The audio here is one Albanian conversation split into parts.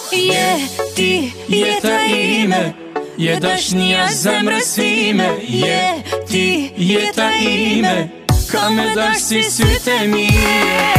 Je ti jeta ime, je dashnia zemrës time. Je ti jeta ime, ka me dash si sytë e mije.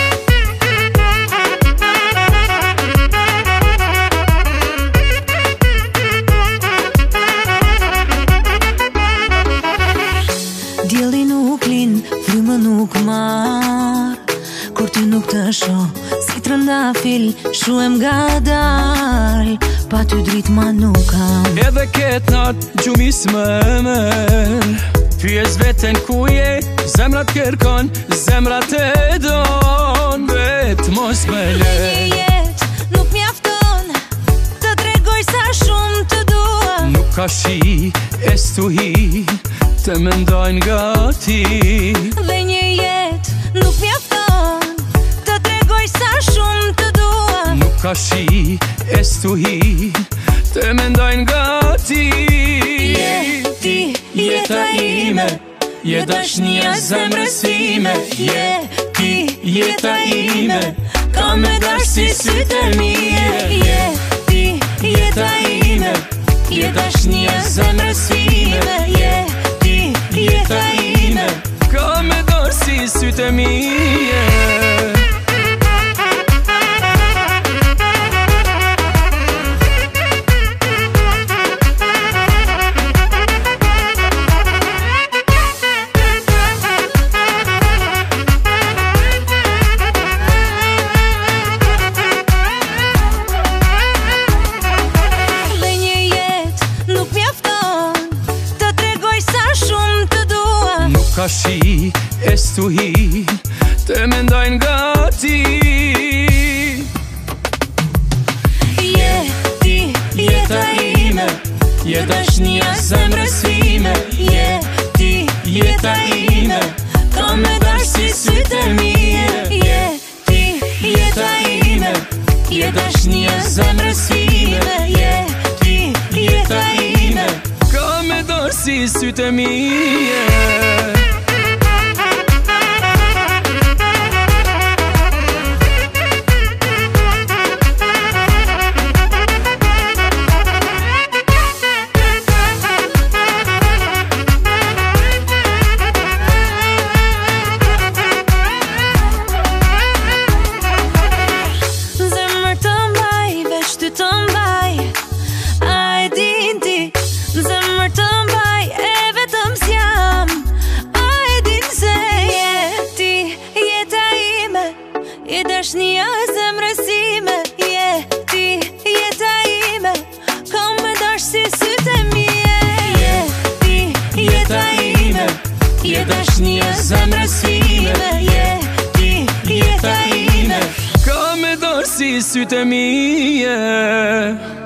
Dielli nuk lin, frymë nuk marr, kur ti nuk të shoh, si trëndafil, shuhem gadal, pa ty dritë ma nuk kam. Edhe ket nat, gjumis më mër, pyes veten ku je, zemrat kërkon, zemrat e don, vet mos më lë. Një jet nuk mjafton, të tregoj sa shumë të dua. Nuk ka shi, e stuhi, të mendojnë gati. Dhe një jet nuk mjafton, të tregoj sa shumë të dua. Nuk ka shi, e stuhi, të mendojnë gati. Je ti Jeta ime, je dashnia zemrës time. Je ti jeta ime, ka me dash si sytë e mije. Je ti Jeta ime, je dashnia zemrës time. Je ti jeta ime, ka me dash si sytë e mije. Ka shi, e stuhi, të mendojnë gati. Je ti Jeta ime, je dashnia zemrës time. Je ti jeta ime, ka me dash si sytë e mije. Je ti Jeta ime, je dashnia zemrës time. Je ti jeta ime, ka me dash si sytë e mije. Je dashnia zemrës time, je ti jeta ime, ka me dash si sytë e mije. Je ti jeta ime, je dashnia zemrës time. Je ti jeta ime, ka me dash si sytë e mije.